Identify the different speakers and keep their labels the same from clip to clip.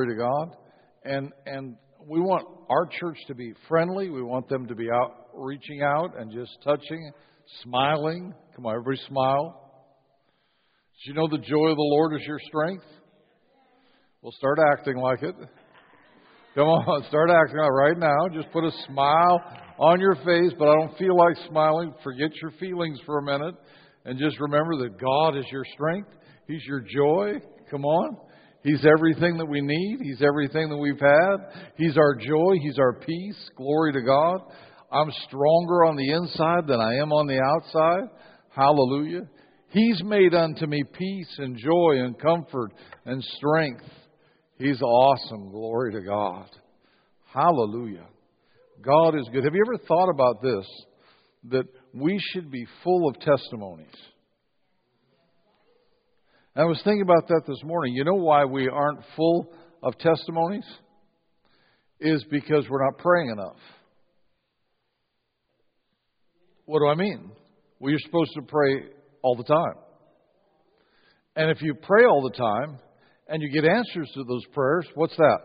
Speaker 1: Glory to God. And we want our church to be friendly. We want them to be out, reaching out and just touching, smiling. Come on, everybody smile. Did you know the joy of the Lord is your strength? Well, start acting like it. Come on, start acting like it right now. Just put a smile on your face, but I don't feel like smiling. Forget your feelings for a minute and just remember that God is your strength. He's your joy. Come on. He's everything that we need. He's everything that we've had. He's our joy. He's our peace. Glory to God. I'm stronger on the inside than I am on the outside. Hallelujah. He's made unto me peace and joy and comfort and strength. He's awesome. Glory to God. Hallelujah. God is good. Have you ever thought about this? That we should be full of testimonies. I was thinking about that this morning. You know why we aren't full of testimonies? Is because we're not praying enough. What do I mean? Well, you're supposed to pray all the time. And if you pray all the time and you get answers to those prayers, what's that?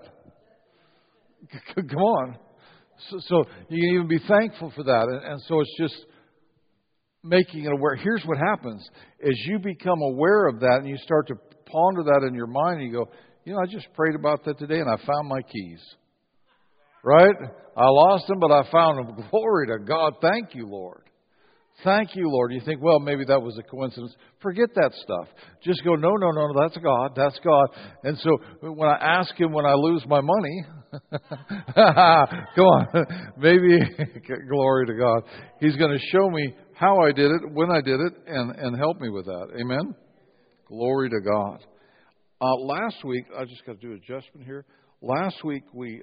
Speaker 1: Come on. So you can even be thankful for that. And so it's just making it aware. Here's what happens. As you become aware of that and you start to ponder that in your mind, and you go, you know, I just prayed about that today and I found my keys. Right? I lost them, but I found them. Glory to God. Thank you, Lord. Thank you, Lord. You think, well, maybe that was a coincidence. Forget that stuff. Just go, no, that's God. That's God. And so when I ask Him when I lose my money, come on, maybe, glory to God, He's going to show me how I did it, when I did it, and help me with that. Amen? Glory to God. Last week, I just got to do an adjustment here. Last week, we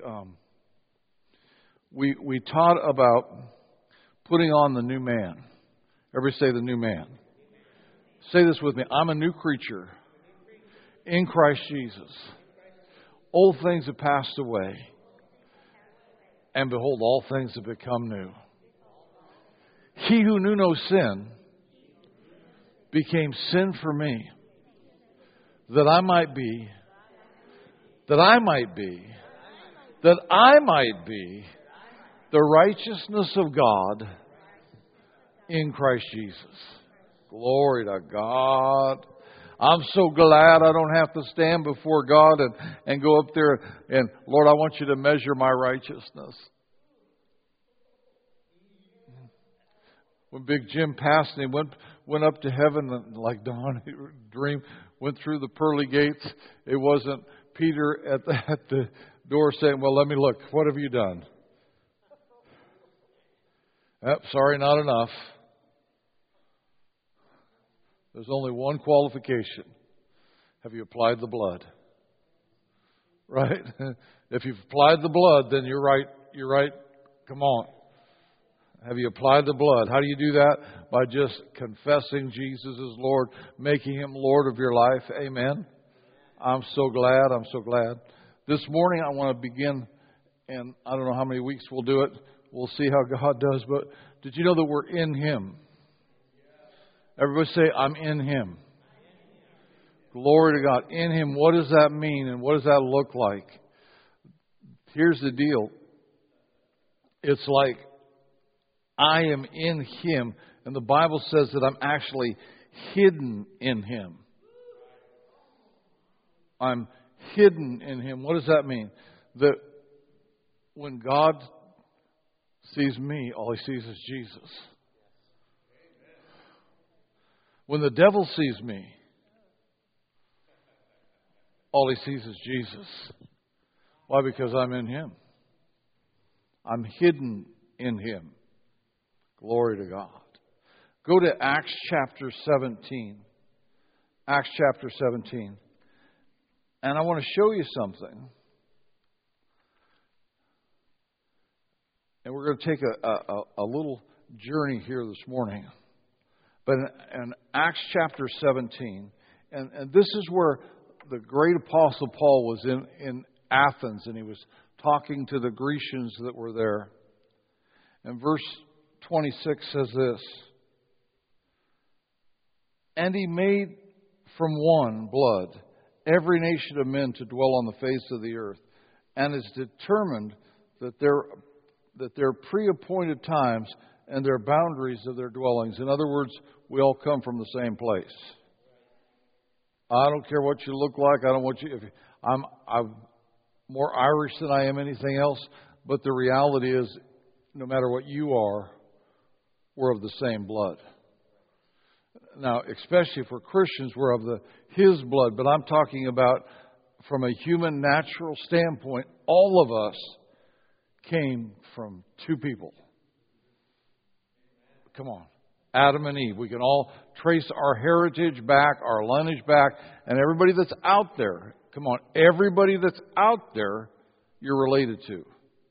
Speaker 1: taught about putting on the new man. Everybody say the new man. Say this with me. I'm a new creature in Christ Jesus. Old things have passed away. And behold, all things have become new. He who knew no sin became sin for me, that I might be the righteousness of God in Christ Jesus. Glory to God. I'm so glad I don't have to stand before God and go up there and, Lord, I want you to measure my righteousness. When Big Jim passed and he went up to heaven, like Don dreamed, went through the pearly gates, it wasn't Peter at the door saying, well, let me look. What have you done? Sorry, not enough. There's only one qualification. Have you applied the blood? Right? If you've applied the blood, then you're right. You're right. Come on. Have you applied the blood? How do you do that? By just confessing Jesus as Lord, making Him Lord of your life. Amen. I'm so glad. I'm so glad. This morning I want to begin, and I don't know how many weeks we'll do it. We'll see how God does. But did you know that we're in Him? Everybody say, I'm in Him. Glory to God. In Him, what does that mean and what does that look like? Here's the deal. It's like I am in Him, and the Bible says that I'm actually hidden in Him. I'm hidden in Him. What does that mean? That when God sees me, all He sees is Jesus. When the devil sees me, all he sees is Jesus. Why? Because I'm in Him. I'm hidden in Him. Glory to God. Go to Acts chapter 17. Acts chapter 17. And I want to show you something. And we're going to take a little journey here this morning. But in Acts chapter 17, and this is where the great apostle Paul was in Athens, and he was talking to the Grecians that were there. And verse 26 says this, and he made from one blood every nation of men to dwell on the face of the earth, and has determined that their pre-appointed times and their boundaries of their dwellings. In other words, we all come from the same place. I don't care what you look like. I don't want you. I'm more Irish than I am anything else. But the reality is, no matter what you are, we're of the same blood. Now, especially for Christians, we're of His blood. But I'm talking about from a human, natural standpoint, all of us came from two people. Come on. Adam and Eve. We can all trace our heritage back, our lineage back, and everybody that's out there, come on, everybody that's out there, you're related to.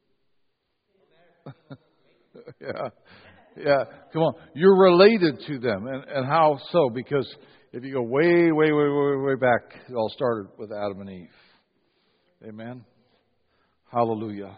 Speaker 1: Yeah, come on. You're related to them. And how so? Because if you go way, way, way, way, way back, it all started with Adam and Eve. Amen? Hallelujah.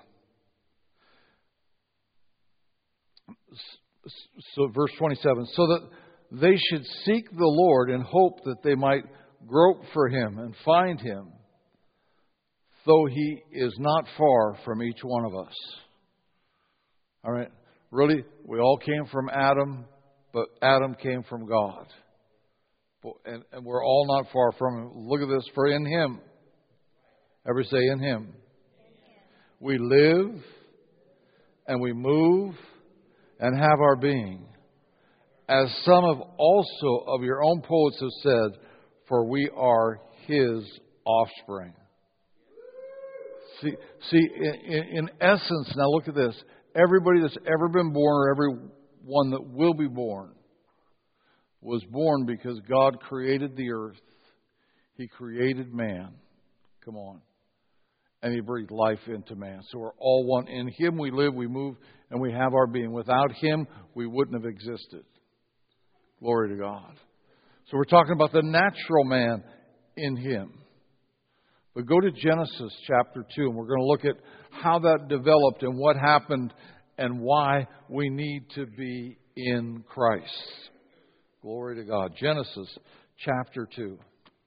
Speaker 1: So verse 27, so that they should seek the Lord in hope that they might grope for Him and find Him, though He is not far from each one of us. All right? Really, we all came from Adam, but Adam came from God. And we're all not far from Him. Look at this, for in Him, everybody say in Him, we live and we move and have our being. As some of also of your own poets have said, for we are His offspring. See, in essence, now look at this. Everybody that's ever been born, or everyone that will be born, was born because God created the earth. He created man. Come on. And He breathed life into man. So we're all one. In Him we live, we move, and we have our being. Without Him, we wouldn't have existed. Glory to God. So we're talking about the natural man in Him. But go to Genesis chapter 2, and we're going to look at how that developed and what happened and why we need to be in Christ. Glory to God. Genesis chapter 2.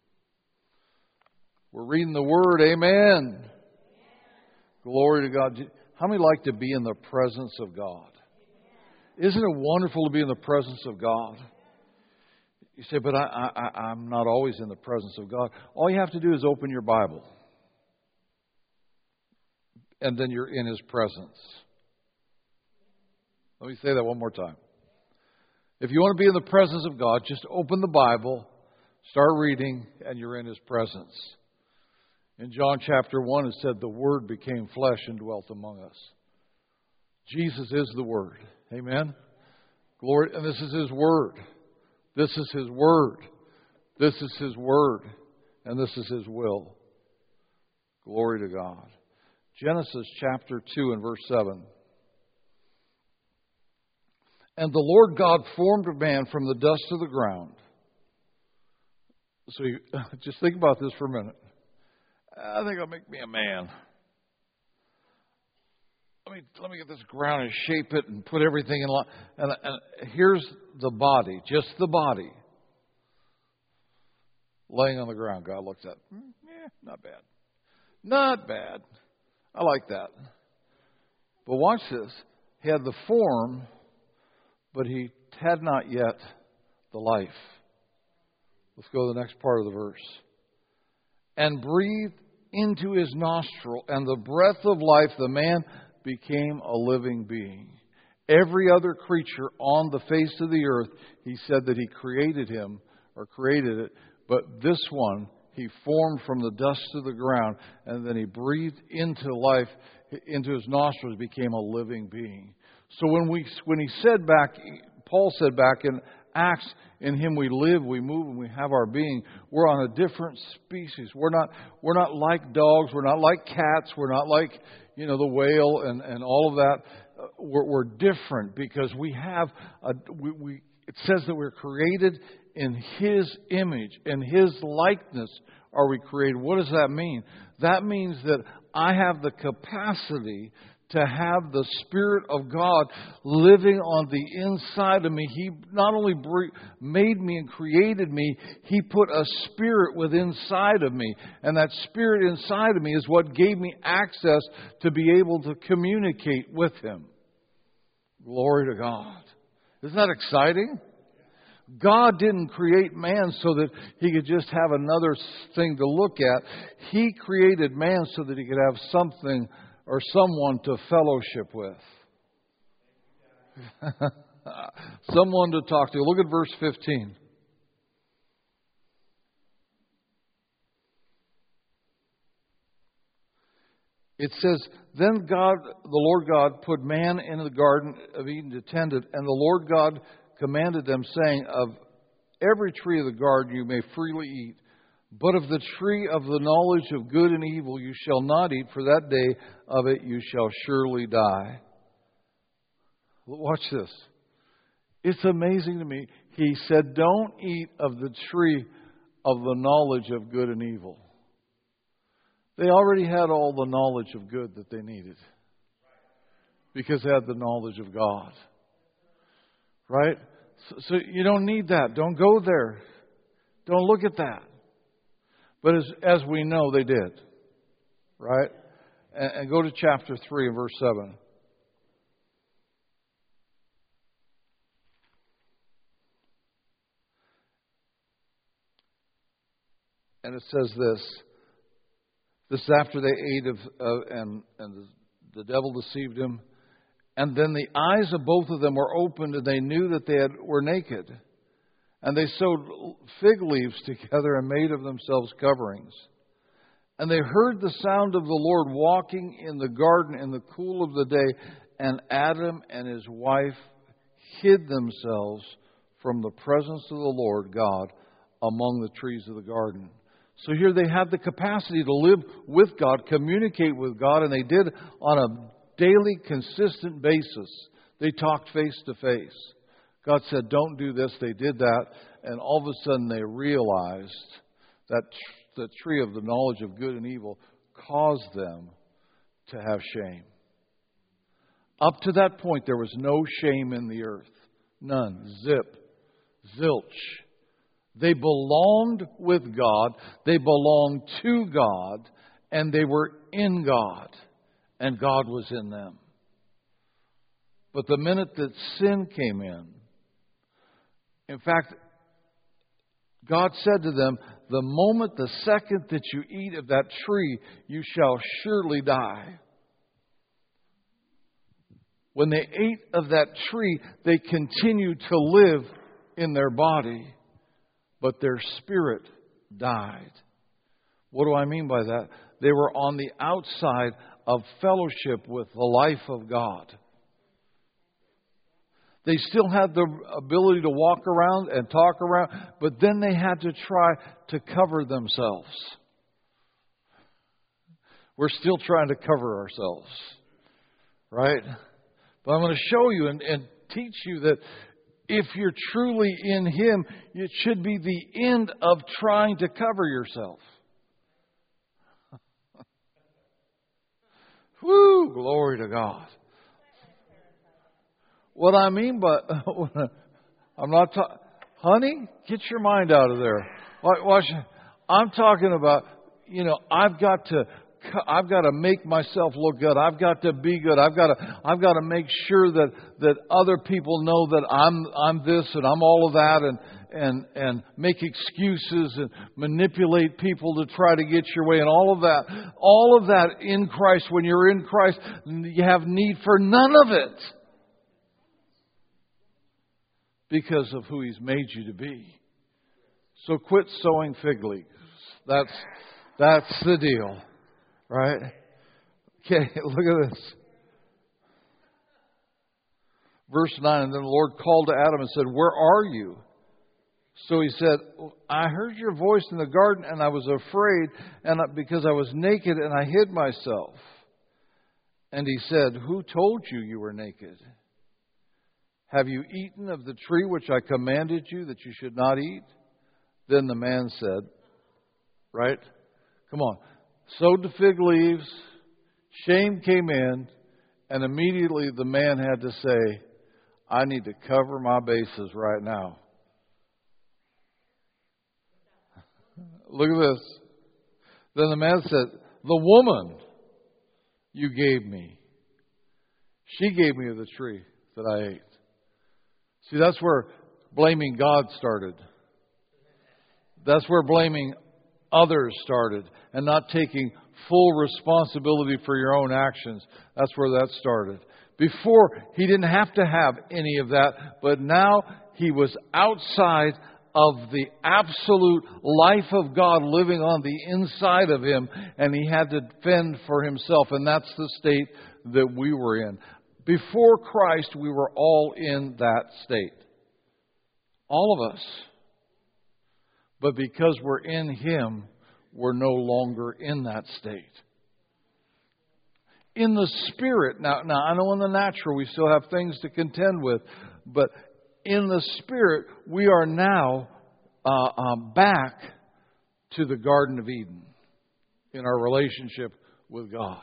Speaker 1: We're reading the Word. Amen. Glory to God. How many like to be in the presence of God? Isn't it wonderful to be in the presence of God? You say, but I'm not always in the presence of God. All you have to do is open your Bible. And then you're in His presence. Let me say that one more time. If you want to be in the presence of God, just open the Bible, start reading, and you're in His presence. In John chapter 1, it said, the Word became flesh and dwelt among us. Jesus is the Word. Amen? Glory. And this is His Word. This is His Word. This is His Word. And this is His will. Glory to God. Genesis chapter 2 and verse 7. And the Lord God formed a man from the dust of the ground. So just think about this for a minute. I think I'll make me a man. Let me get this ground and shape it and put everything in line. And here's the body, just the body, laying on the ground. God looks at it. Not bad. Not bad. I like that. But watch this. He had the form, but he had not yet the life. Let's go to the next part of the verse. And breathed into his nostril, and the breath of life, the man became a living being. Every other creature on the face of the earth, he said that he created him or created it, but this one he formed from the dust of the ground, and then he breathed into life, into his nostrils, became a living being. So when he said back, Paul said back in Acts, in him we live, we move, and we have our being. We're on a different species. We're not like dogs. We're not like cats. We're not like, the whale and all of that. We're different because we have it says that we're created in His image, in His likeness are we created. What does that mean? That means that I have the capacity to have the Spirit of God living on the inside of me. He not only made me and created me, He put a spirit within inside of me. And that spirit inside of me is what gave me access to be able to communicate with Him. Glory to God. Isn't that exciting? God didn't create man so that He could just have another thing to look at. He created man so that He could have something or someone to fellowship with. Someone to talk to. Look at verse 15. It says, Then God, the Lord God, put man into the garden of Eden to tend it, and the Lord God commanded them, saying, Of every tree of the garden you may freely eat, but of the tree of the knowledge of good and evil you shall not eat, for that day of it you shall surely die. Watch this. It's amazing to me. He said, don't eat of the tree of the knowledge of good and evil. They already had all the knowledge of good that they needed, because they had the knowledge of God. Right? So you don't need that. Don't go there. Don't look at that. But as we know, they did. Right? And go to chapter 3 and verse 7. And it says this. This is after they ate and the devil deceived him. And then the eyes of both of them were opened, and they knew that they were naked. And they sewed fig leaves together and made of themselves coverings. And they heard the sound of the Lord walking in the garden in the cool of the day. And Adam and his wife hid themselves from the presence of the Lord God among the trees of the garden. So here they had the capacity to live with God, communicate with God, and they did on a daily, consistent basis. They talked face to face. God said, don't do this. They did that. And all of a sudden they realized that the tree of the knowledge of good and evil caused them to have shame. Up to that point, there was no shame in the earth. None. Zip. Zilch. They belonged with God. They belonged to God. And they were in God. And God was in them. But the minute that sin came in fact, God said to them, the second that you eat of that tree, you shall surely die. When they ate of that tree, they continued to live in their body, but their spirit died. What do I mean by that? They were on the outside of fellowship with the life of God. They still had the ability to walk around and talk around, but then they had to try to cover themselves. We're still trying to cover ourselves, right? But I'm going to show you and teach you that if you're truly in Him, it should be the end of trying to cover yourself. Woo! Glory to God. What I mean by, I'm not talking, honey, get your mind out of there. Watch, I'm talking about, I've got to make myself look good. I've got to be good. I've got to make sure that other people know that I'm this and I'm all of that, and make excuses and manipulate people to try to get your way, and all of that. All of that in Christ. When you're in Christ, you have need for none of it, because of who He's made you to be. So quit sowing fig leaves. That's the deal. Right? Okay, look at this. Verse 9, and then the Lord called to Adam and said, where are you? So he said, I heard your voice in the garden, and I was afraid, because I was naked, and I hid myself. And he said, who told you you were naked? Have you eaten of the tree which I commanded you that you should not eat? Then the man said, right? Come on. Sowed the fig leaves. Shame came in. And immediately the man had to say, I need to cover my bases right now. Look at this. Then the man said, the woman you gave me, she gave me of the tree that I ate. See, that's where blaming God started. That's where blaming others started and not taking full responsibility for your own actions. That's where that started. Before, he didn't have to have any of that, but now he was outside of the absolute life of God living on the inside of him, and he had to fend for himself, and that's the state that we were in. Before Christ, we were all in that state. All of us. But because we're in him, we're no longer in that state. In the Spirit, now I know in the natural we still have things to contend with, but in the Spirit, we are now back to the Garden of Eden in our relationship with God.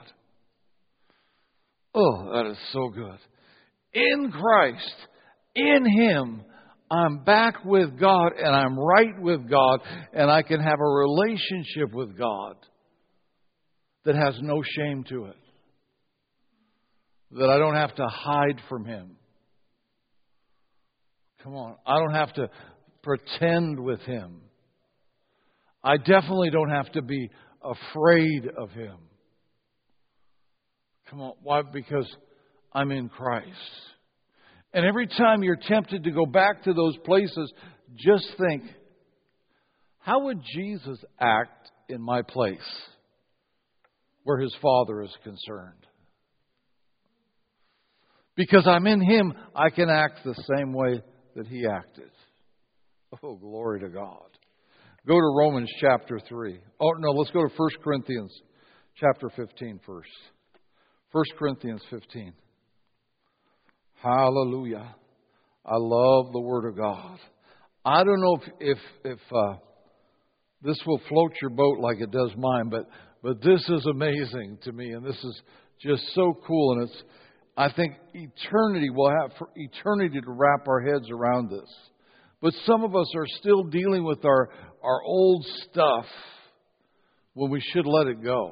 Speaker 1: Oh, that is so good. In Christ, in him, I'm back with God and I'm right with God and I can have a relationship with God that has no shame to it. That I don't have to hide from him. Come on, I don't have to pretend with him. I definitely don't have to be afraid of him. Come on, why? Because I'm in Christ. And every time you're tempted to go back to those places, just think, how would Jesus act in my place where his Father is concerned? Because I'm in him, I can act the same way that he acted. Oh, glory to God. Go to Romans chapter 3. Oh, no, let's go to 1 Corinthians chapter 15 first. 1 Corinthians 15. Hallelujah. I love the Word of God. I don't know if this will float your boat like it does mine, but this is amazing to me, and this is just so cool, and I think eternity will have for eternity to wrap our heads around this. But some of us are still dealing with our old stuff when we should let it go.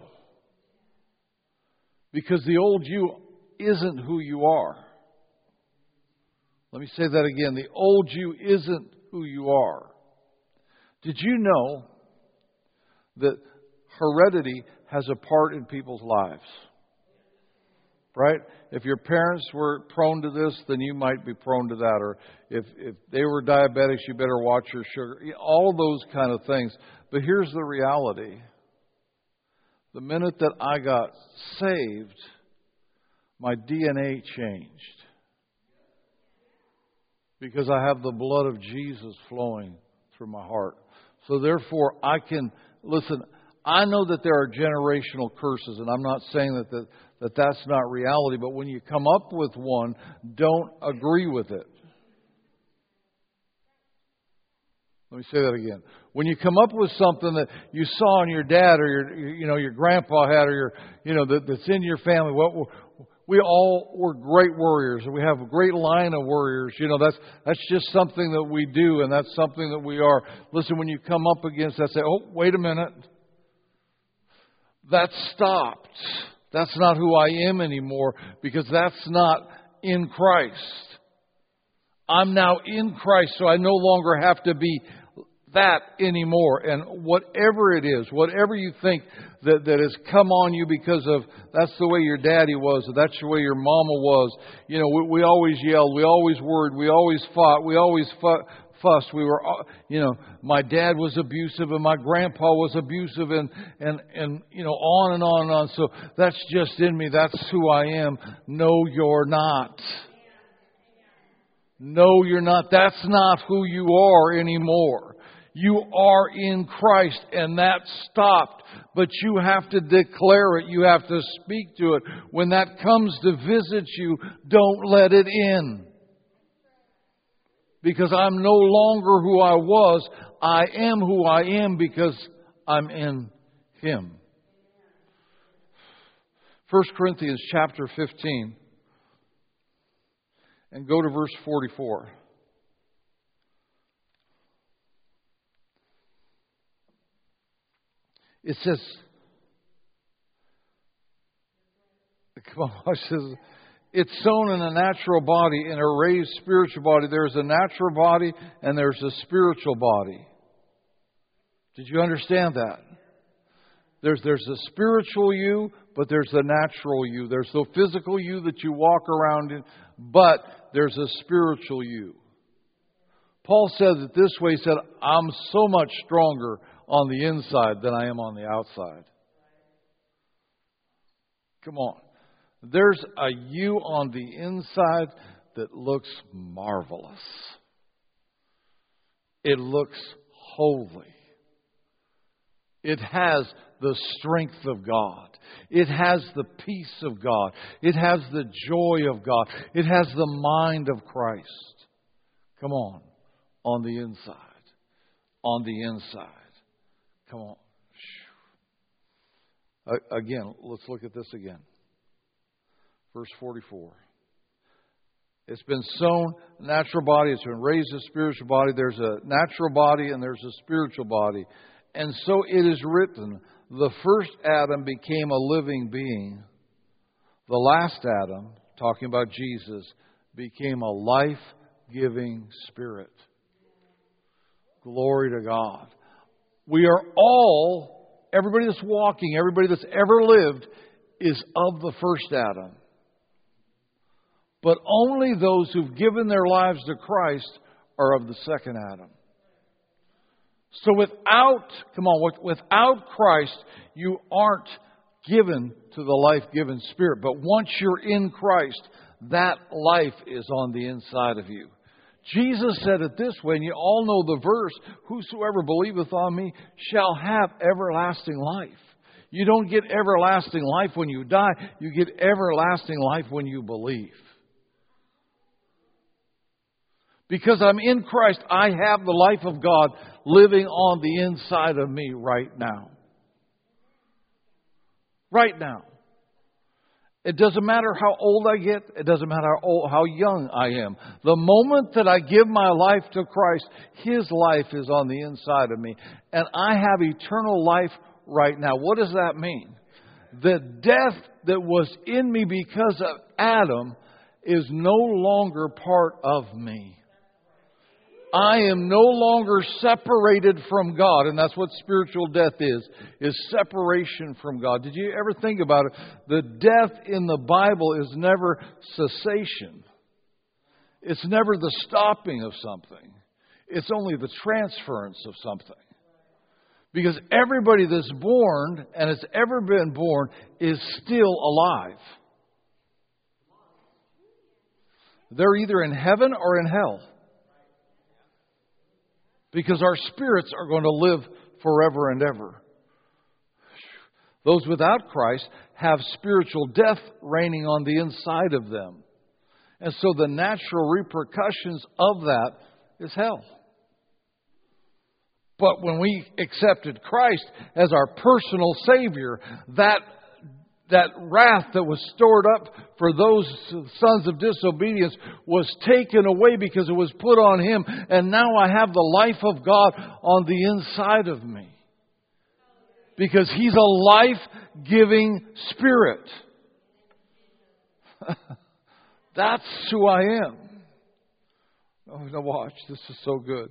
Speaker 1: Because the old you isn't who you are. Let me say that again. The old you isn't who you are. Did you know that heredity has a part in people's lives? Right? If your parents were prone to this, then you might be prone to that. Or if they were diabetics, you better watch your sugar. All of those kind of things. But here's the reality. The minute that I got saved, my DNA changed. Because I have the blood of Jesus flowing through my heart. So therefore, I can, listen, I know that there are generational curses, and I'm not saying that that's not reality, but when you come up with one, don't agree with it. Let me say that again. When you come up with something that you saw in your dad or your grandpa had or that's in your family, we all were great warriors. We have a great line of warriors. That's just something that we do, and that's something that we are. Listen, when you come up against that, say, oh, wait a minute. That stopped. That's not who I am anymore because that's not in Christ. I'm now in Christ, so I no longer have to be that anymore. And whatever it is, whatever you think that has come on you because of that's the way your daddy was, or that's the way your mama was. We always yelled, we always worried, we always fought, we always fussed. We were, my dad was abusive and my grandpa was abusive and on and on and on. So that's just in me. That's who I am. No, you're not. No, you're not. That's not who you are anymore. You are in Christ, and that stopped. But you have to declare it. You have to speak to it. When that comes to visit you, don't let it in. Because I'm no longer who I was. I am who I am because I'm in Him. 1 Corinthians chapter 15. and go to verse 44. It says, come on, it says, it's sown in a natural body, in a raised spiritual body. There's a natural body and there's a spiritual body. Did you understand that? There's a spiritual you, but there's a natural you. There's the physical you that you walk around in, but there's a spiritual you. Paul said it this way. He said, I'm so much stronger on the inside than I am on the outside. Come on. There's a you on the inside that looks marvelous. It looks holy. It has the strength of God. It has the peace of God. It has the joy of God. It has the mind of Christ. Come on the inside. On the inside. Come on. Again, let's look at this again. Verse 44. It's been sown natural body. It's been raised a spiritual body. There's a natural body and there's a spiritual body. And so it is written, the first Adam became a living being. The last Adam, talking about Jesus, became a life-giving spirit. Glory to God. We are all, everybody that's walking, everybody that's ever lived, is of the first Adam. But only those who've given their lives to Christ are of the second Adam. So without Christ, you aren't given to the life-giving Spirit. But once you're in Christ, that life is on the inside of you. Jesus said it this way, and you all know the verse, whosoever believeth on me shall have everlasting life. You don't get everlasting life when you die. You get everlasting life when you believe. Because I'm in Christ, I have the life of God living on the inside of me right now. Right now. It doesn't matter how old I get. It doesn't matter how young I am. The moment that I give my life to Christ, His life is on the inside of me. And I have eternal life right now. What does that mean? The death that was in me because of Adam is no longer part of me. I am no longer separated from God. And that's what spiritual death is separation from God. Did you ever think about it? The death in the Bible is never cessation. It's never the stopping of something. It's only the transference of something. Because everybody that's born and has ever been born is still alive. They're either in heaven or in hell. Because our spirits are going to live forever and ever. Those without Christ have spiritual death reigning on the inside of them. And so the natural repercussions of that is hell. But when we accepted Christ as our personal Savior, that wrath that was stored up for those sons of disobedience was taken away because it was put on Him. And now I have the life of God on the inside of me. Because He's a life-giving Spirit. That's who I am. Oh, now watch. This is so good.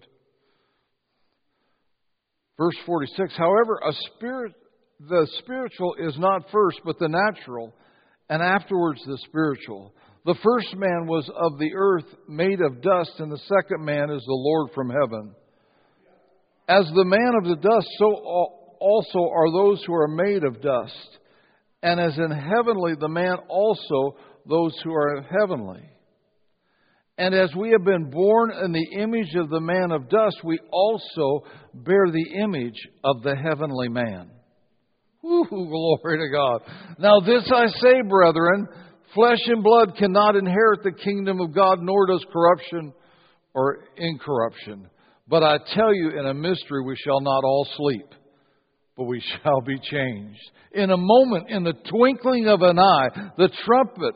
Speaker 1: Verse 46, however, the spiritual is not first, but the natural, and afterwards the spiritual. The first man was of the earth, made of dust, and the second man is the Lord from heaven. As the man of the dust, so also are those who are made of dust. And as in heavenly, the man also those who are heavenly. And as we have been born in the image of the man of dust, we also bear the image of the heavenly man. Woo, glory to God. Now this I say, brethren, flesh and blood cannot inherit the kingdom of God, nor does corruption or incorruption. But I tell you, in a mystery, we shall not all sleep, but we shall be changed. In a moment, in the twinkling of an eye, the trumpet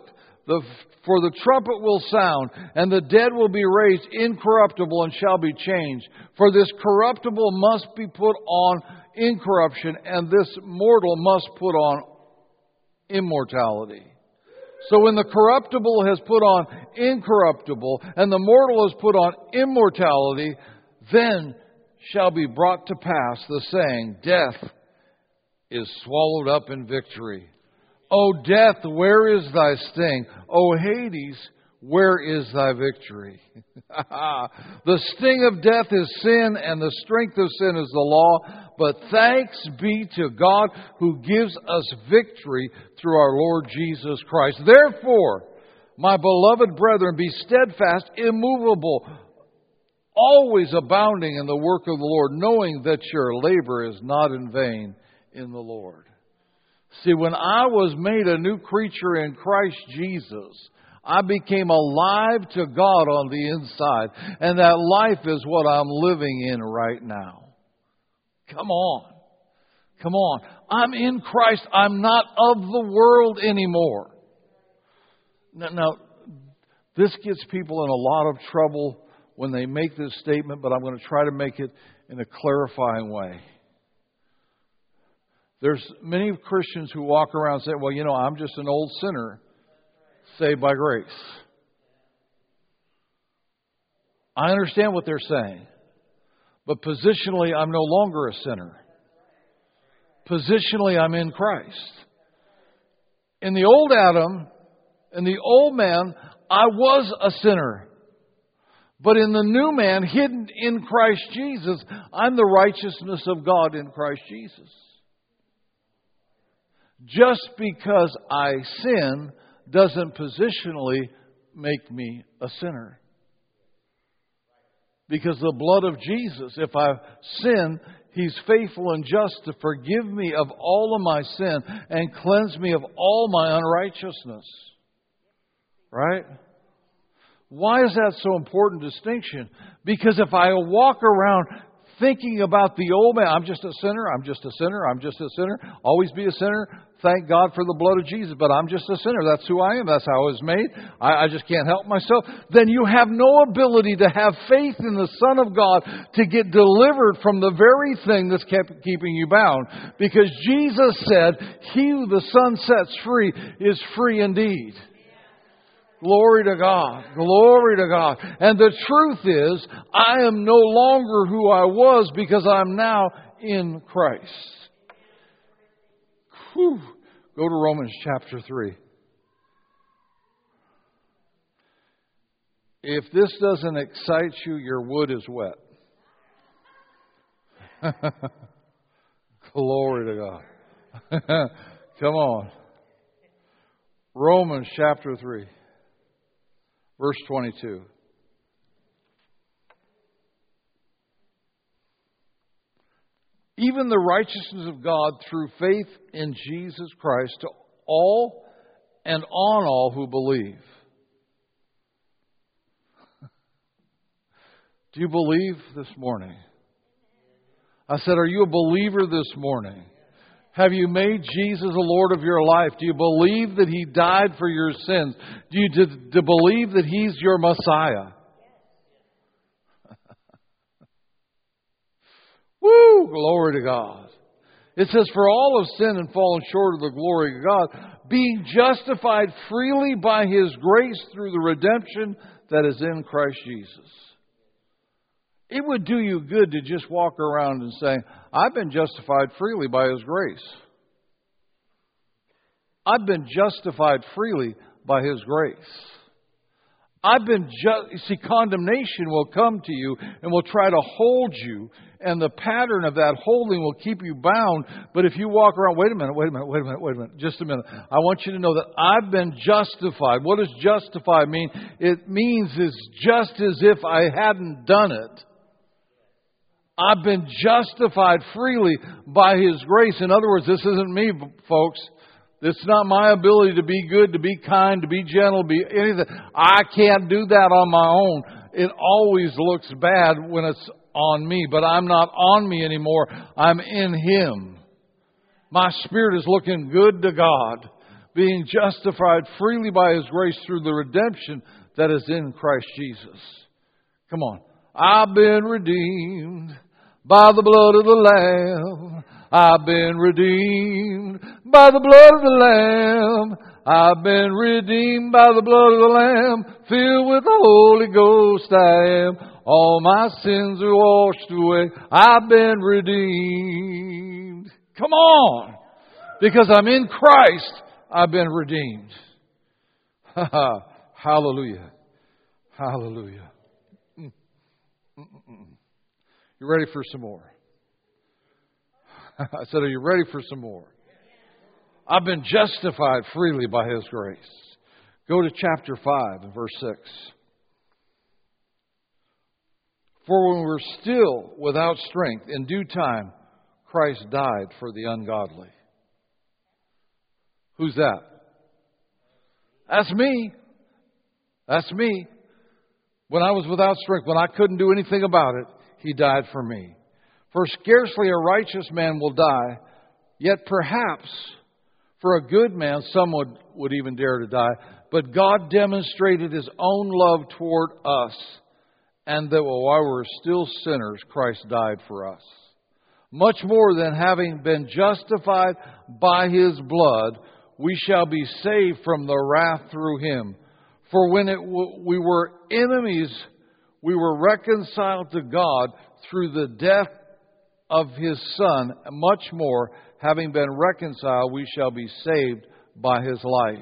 Speaker 1: For the trumpet will sound, and the dead will be raised incorruptible and shall be changed. For this corruptible must be put on incorruption, and this mortal must put on immortality. So when the corruptible has put on incorruptible, and the mortal has put on immortality, then shall be brought to pass the saying, Death is swallowed up in victory. O death, where is thy sting? O Hades, where is thy victory? The sting of death is sin, and the strength of sin is the law. But thanks be to God who gives us victory through our Lord Jesus Christ. Therefore, my beloved brethren, be steadfast, immovable, always abounding in the work of the Lord, knowing that your labor is not in vain in the Lord. See, when I was made a new creature in Christ Jesus, I became alive to God on the inside. And that life is what I'm living in right now. Come on. Come on. I'm in Christ. I'm not of the world anymore. Now, this gets people in a lot of trouble when they make this statement, but I'm going to try to make it in a clarifying way. There's many Christians who walk around saying, well, I'm just an old sinner saved by grace. I understand what they're saying. But positionally, I'm no longer a sinner. Positionally, I'm in Christ. In the old Adam, in the old man, I was a sinner. But in the new man, hidden in Christ Jesus, I'm the righteousness of God in Christ Jesus. Just because I sin doesn't positionally make me a sinner. Because the blood of Jesus, if I sin, He's faithful and just to forgive me of all of my sin and cleanse me of all my unrighteousness. Right? Why is that so important distinction? Because if I walk around thinking about the old man, I'm just a sinner, I'm just a sinner, I'm just a sinner, always be a sinner, thank God for the blood of Jesus, but I'm just a sinner, that's who I am, that's how I was made, I just can't help myself, then you have no ability to have faith in the Son of God to get delivered from the very thing that's keeping you bound. Because Jesus said, He who the Son sets free is free indeed. Glory to God. Glory to God. And the truth is, I am no longer who I was because I'm now in Christ. Whew. Go to Romans chapter 3. If this doesn't excite you, your wood is wet. Glory to God. Come on. Romans chapter 3. Verse 22. Even the righteousness of God through faith in Jesus Christ to all and on all who believe. Do you believe this morning? I said, are you a believer this morning? Have you made Jesus the Lord of your life? Do you believe that He died for your sins? Do you believe that He's your Messiah? Woo! Glory to God. It says, for all have sinned and fallen short of the glory of God, being justified freely by His grace through the redemption that is in Christ Jesus. It would do you good to just walk around and say, I've been justified freely by His grace. I've been justified freely by His grace. See, condemnation will come to you and will try to hold you, and the pattern of that holding will keep you bound. But if you walk around, wait a minute, just a minute. I want you to know that I've been justified. What does justified mean? It means it's just as if I hadn't done it. I've been justified freely by His grace. In other words, this isn't me, folks. It's not my ability to be good, to be kind, to be gentle, to be anything. I can't do that on my own. It always looks bad when it's on me, but I'm not on me anymore. I'm in Him. My spirit is looking good to God being justified freely by His grace through the redemption that is in Christ Jesus. Come on. I've been redeemed by the blood of the Lamb. I've been redeemed by the blood of the Lamb. I've been redeemed by the blood of the Lamb. Filled with the Holy Ghost I am. All my sins are washed away. I've been redeemed. Come on. Because I'm in Christ, I've been redeemed. Hallelujah. Hallelujah. You ready for some more? I said, are you ready for some more? I've been justified freely by His grace. Go to chapter 5 and verse 6. For when we were still without strength, in due time, Christ died for the ungodly. Who's that? That's me. That's me. When I was without strength, when I couldn't do anything about it, He died for me. For scarcely a righteous man will die, yet perhaps for a good man some would even dare to die. But God demonstrated His own love toward us, and that while we were still sinners, Christ died for us. Much more than having been justified by His blood, we shall be saved from the wrath through Him. For when we were enemies, we were reconciled to God through the death of His Son. Much more, having been reconciled, we shall be saved by His life.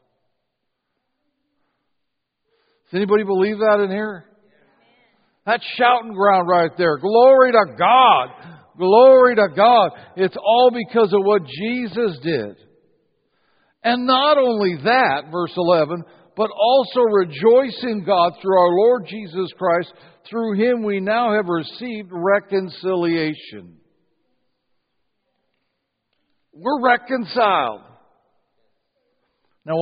Speaker 1: Does anybody believe that in here? That's shouting ground right there. Glory to God. Glory to God. It's all because of what Jesus did. And not only that, verse 11, but also rejoice in God through our Lord Jesus Christ. Through Him we now have received reconciliation. We're reconciled. Now,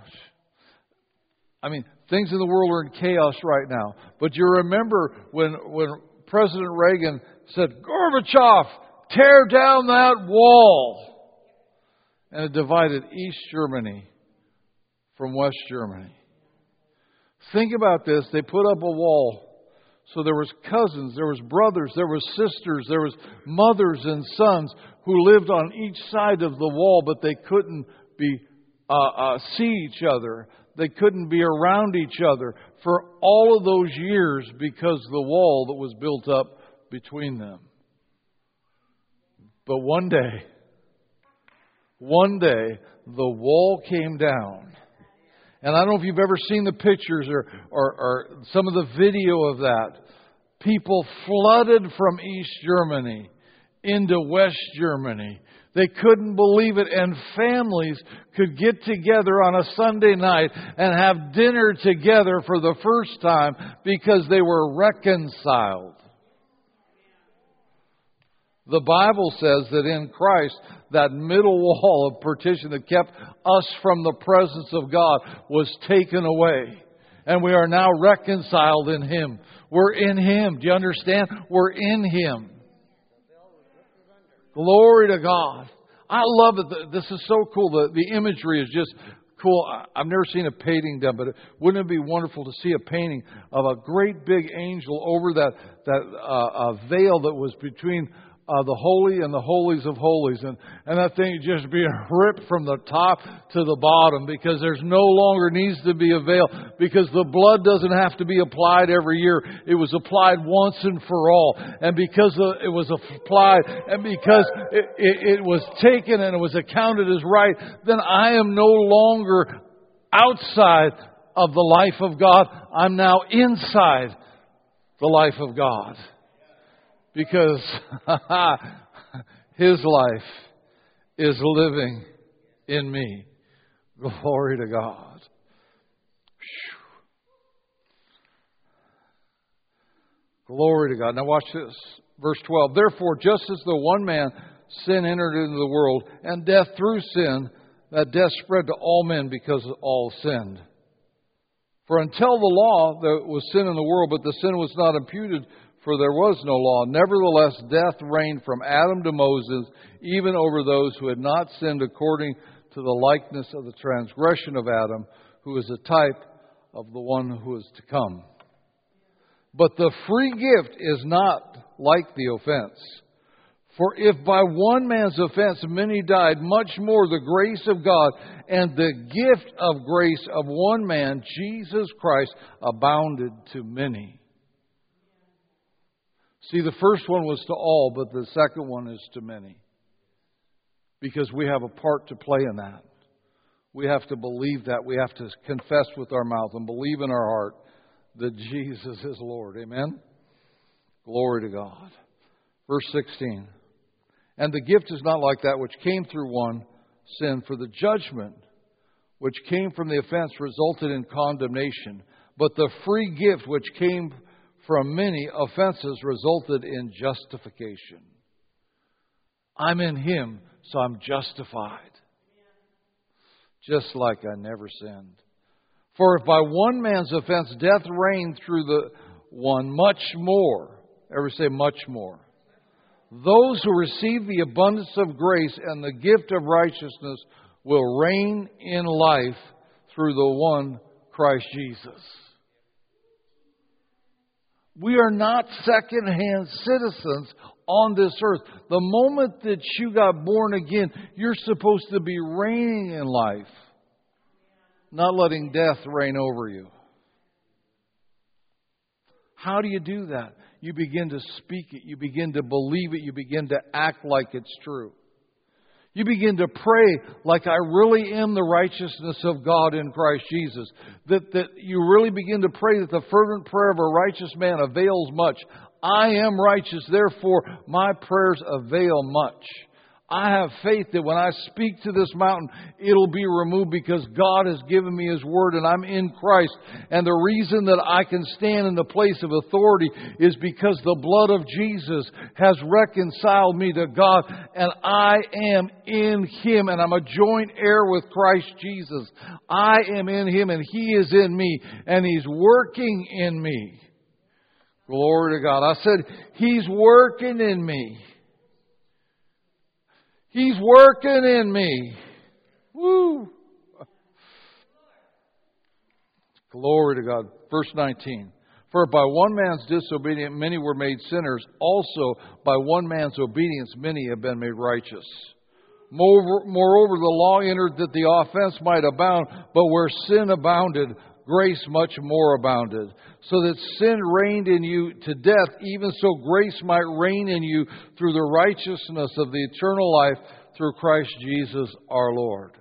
Speaker 1: things in the world are in chaos right now. But you remember when President Reagan said, Gorbachev, tear down that wall. And it divided East Germany from West Germany. Think about this. They put up a wall. So there was cousins, there was brothers, there was sisters, there was mothers and sons who lived on each side of the wall, but they couldn't see each other. They couldn't be around each other for all of those years because the wall that was built up between them. But one day, the wall came down. And I don't know if you've ever seen the pictures or some of the video of that. People flooded from East Germany into West Germany. They couldn't believe it. And families could get together on a Sunday night and have dinner together for the first time because they were reconciled. The Bible says that in Christ, that middle wall of partition that kept us from the presence of God was taken away. And we are now reconciled in Him. We're in Him. Do you understand? We're in Him. Glory to God. I love it. This is so cool. The imagery is just cool. I've never seen a painting done, but wouldn't it be wonderful to see a painting of a great big angel over that veil that was between the holy and the holies of holies, and that thing just being ripped from the top to the bottom because there's no longer needs to be a veil because the blood doesn't have to be applied every year. It was applied once and for all, and because it was applied and because it was taken and it was accounted as right, then I am no longer outside of the life of God. I'm now inside the life of God. Because His life is living in me. Glory to God. Glory to God. Now watch this. Verse 12. Therefore, just as the one man sin entered into the world, and death through sin, that death spread to all men because all sinned. For until the law, there was sin in the world, but the sin was not imputed, for there was no law. Nevertheless, death reigned from Adam to Moses, even over those who had not sinned according to the likeness of the transgression of Adam, who is a type of the one who is to come. But the free gift is not like the offense. For if by one man's offense many died, much more the grace of God and the gift of grace of one man, Jesus Christ, abounded to many. See, the first one was to all, but the second one is to many. Because we have a part to play in that. We have to believe that. We have to confess with our mouth and believe in our heart that Jesus is Lord. Amen? Glory to God. Verse 16. And the gift is not like that which came through one sin, for the judgment which came from the offense resulted in condemnation. But the free gift which came from many offenses resulted in justification. I'm in Him, so I'm justified. Just like I never sinned. For if by one man's offense death reigned through the one, much more. Everybody say much more. Those who receive the abundance of grace and the gift of righteousness will reign in life through the one Christ Jesus. We are not second-hand citizens on this earth. The moment that you got born again, you're supposed to be reigning in life, not letting death reign over you. How do you do that? You begin to speak it. You begin to believe it. You begin to act like it's true. You begin to pray like I really am the righteousness of God in Christ Jesus. That you really begin to pray that the fervent prayer of a righteous man avails much. I am righteous, therefore my prayers avail much. I have faith that when I speak to this mountain, it'll be removed because God has given me His Word and I'm in Christ. And the reason that I can stand in the place of authority is because the blood of Jesus has reconciled me to God and I am in Him and I'm a joint heir with Christ Jesus. I am in Him and He is in me and He's working in me. Glory to God. I said, He's working in me. He's working in me. Woo! Glory to God. Verse 19. For by one man's disobedience many were made sinners, also by one man's obedience many have been made righteous. Moreover, the law entered that the offense might abound, but where sin abounded, grace much more abounded. So that sin reigned in you to death, even so grace might reign in you through the righteousness of the eternal life through Christ Jesus our Lord.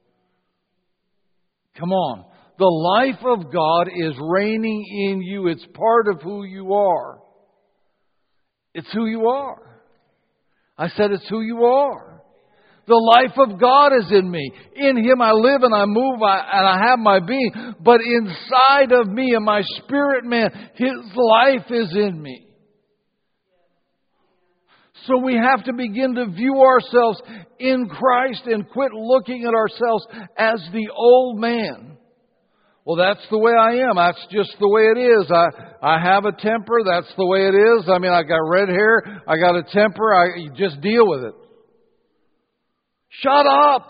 Speaker 1: Come on. The life of God is reigning in you. It's part of who you are. It's who you are. I said it's who you are. The life of God is in me. In Him I live and I move and I have my being. But inside of me, in my spirit man, His life is in me. So we have to begin to view ourselves in Christ and quit looking at ourselves as the old man. Well, that's the way I am. That's just the way it is. I have a temper. That's the way it is. I mean, I got red hair. I got a temper. You just deal with it. Shut up!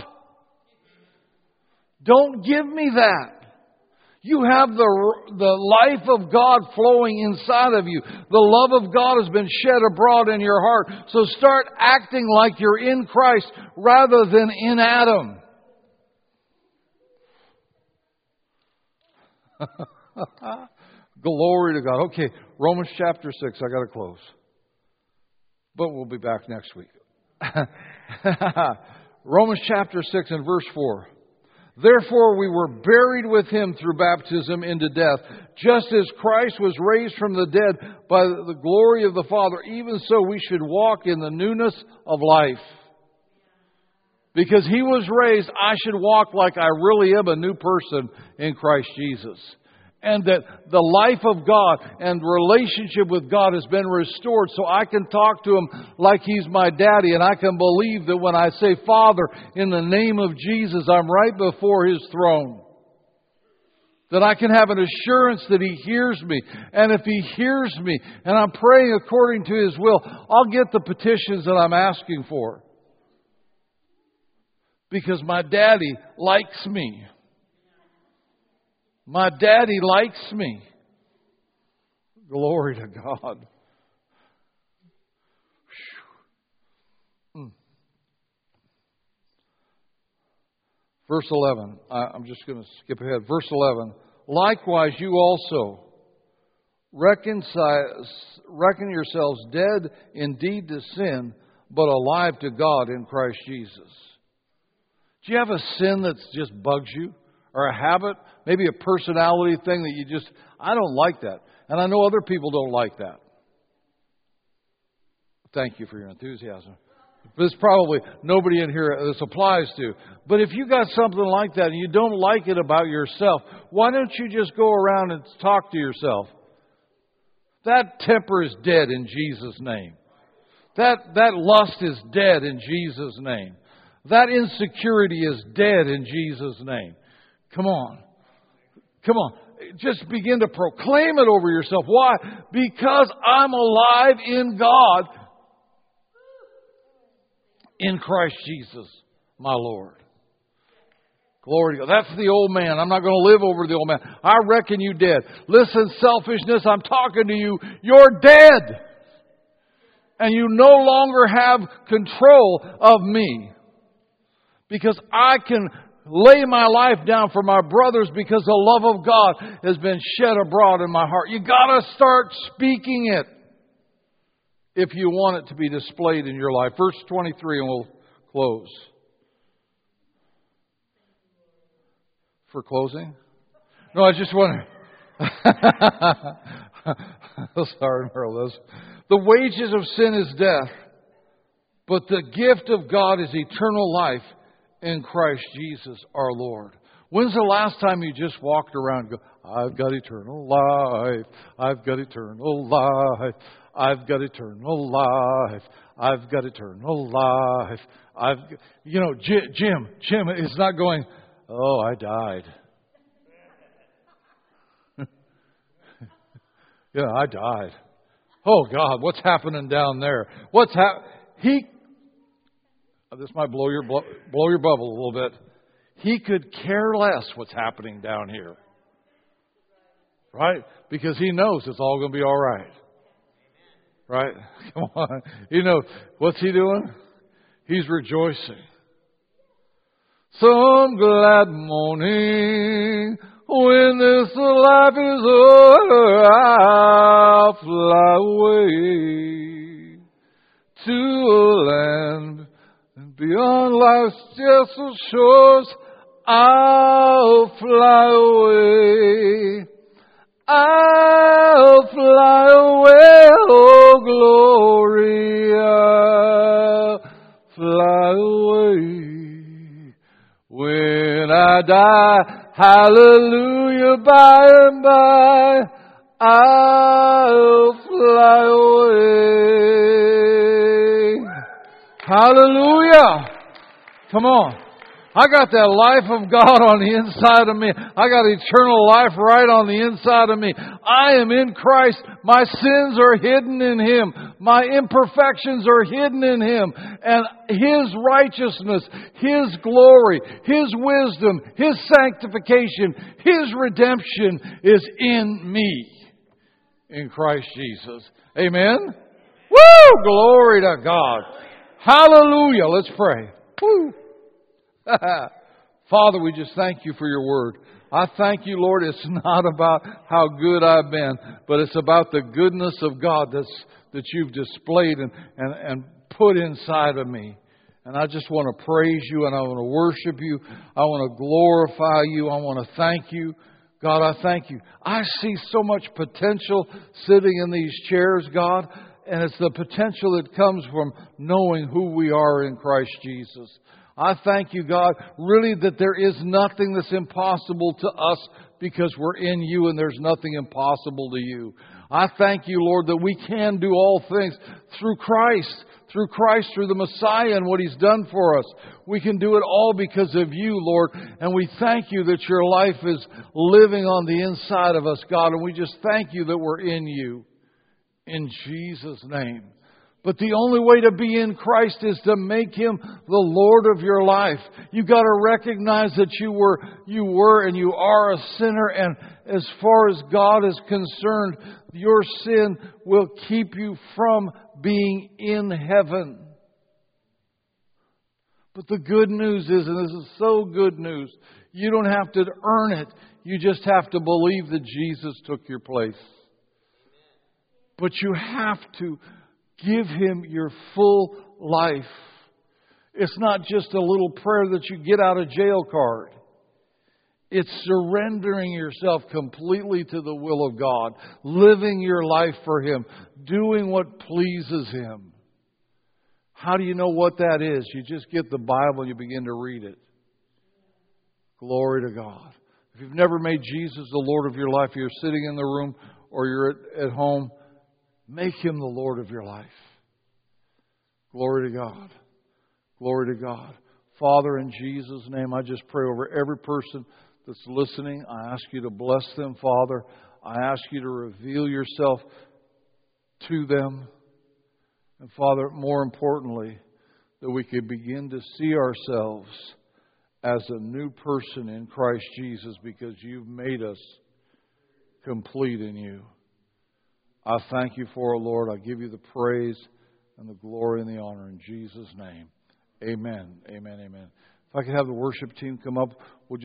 Speaker 1: Don't give me that. You have the life of God flowing inside of you. The love of God has been shed abroad in your heart. So start acting like you're in Christ rather than in Adam. Glory to God. Okay, Romans chapter 6. I got to close. But we'll be back next week. Romans chapter 6 and verse 4. Therefore we were buried with Him through baptism into death, just as Christ was raised from the dead by the glory of the Father, even so we should walk in the newness of life. Because He was raised, I should walk like I really am a new person in Christ Jesus. And that the life of God and relationship with God has been restored so I can talk to Him like He's my daddy. And I can believe that when I say, Father, in the name of Jesus, I'm right before His throne. That I can have an assurance that He hears me. And if He hears me and I'm praying according to His will, I'll get the petitions that I'm asking for. because my daddy likes me. My daddy likes me. Glory to God. Verse 11. I'm just going to skip ahead. Verse 11. Likewise, you also reckon yourselves dead indeed to sin, but alive to God in Christ Jesus. Do you have a sin that just bugs you? Or a habit? Maybe a personality thing that you just, I don't like that. And I know other people don't like that. Thank you for your enthusiasm. There's probably nobody in here this applies to. But if you got something like that and you don't like it about yourself, why don't you just go around and talk to yourself? That temper is dead in Jesus' name. That lust is dead in Jesus' name. That insecurity is dead in Jesus' name. Come on. Come on. Just begin to proclaim it over yourself. Why? Because I'm alive in God. In Christ Jesus, my Lord. Glory to God. That's the old man. I'm not going to live over the old man. I reckon you dead. Listen, selfishness, I'm talking to you. You're dead. And you no longer have control of me. Because I can lay my life down for my brothers because the love of God has been shed abroad in my heart. You got to start speaking it if you want it to be displayed in your life. Verse 23, and we'll close. For closing? No, I just want to... Sorry, Merle. The wages of sin is death, but the gift of God is eternal life in Christ Jesus our Lord. When's the last time you just walked around and go, I've got eternal life, I've got eternal life, I've got eternal life, I've got eternal life. Jim is not going, oh, I died. Yeah, I died. Oh, God, what's happening down there? This might blow your bubble a little bit. He could care less what's happening down here. Right? Because he knows it's all going to be all right. Right? Come on. You know, what's he doing? He's rejoicing. Some glad morning when this life is over, I'll fly away to a land beyond life's gentle shores. I'll fly away. I'll fly away, oh glory, I'll fly away. When I die, hallelujah, by and by, I'll fly away. Hallelujah. Come on. I got that life of God on the inside of me. I got eternal life right on the inside of me. I am in Christ. My sins are hidden in Him. My imperfections are hidden in Him. And His righteousness, His glory, His wisdom, His sanctification, His redemption is in me. In Christ Jesus. Amen? Woo! Glory to God. Hallelujah. Let's pray. Woo! Father, we just thank you for your word. I thank you, Lord, it's not about how good I've been, but it's about the goodness of God that you've displayed and put inside of me. And I just want to praise you and I want to worship you. I want to glorify you. I want to thank you. God, I thank you. I see so much potential sitting in these chairs, God, and it's the potential that comes from knowing who we are in Christ Jesus. I thank you, God, really that there is nothing that's impossible to us because we're in you and there's nothing impossible to you. I thank you, Lord, that we can do all things through Christ, through the Messiah and what He's done for us. We can do it all because of you, Lord, and we thank you that your life is living on the inside of us, God, and we just thank you that we're in you. In Jesus' name. But the only way to be in Christ is to make Him the Lord of your life. You've got to recognize that you were and you are a sinner, and as far as God is concerned, your sin will keep you from being in heaven. But the good news is, and this is so good news, you don't have to earn it. You just have to believe that Jesus took your place. But you have to give Him your full life. It's not just a little prayer that you get out of jail card. It's surrendering yourself completely to the will of God, living your life for Him, doing what pleases Him. How do you know what that is? You just get the Bible and you begin to read it. Glory to God. If you've never made Jesus the Lord of your life, you're sitting in the room or you're at home, make Him the Lord of your life. Glory to God. Glory to God. Father, in Jesus' name, I just pray over every person that's listening. I ask You to bless them, Father. I ask You to reveal Yourself to them. And Father, more importantly, that we could begin to see ourselves as a new person in Christ Jesus because You've made us complete in You. I thank You for it, Lord. I give You the praise and the glory and the honor in Jesus' name. Amen. Amen. Amen. If I could have the worship team come up, we'll just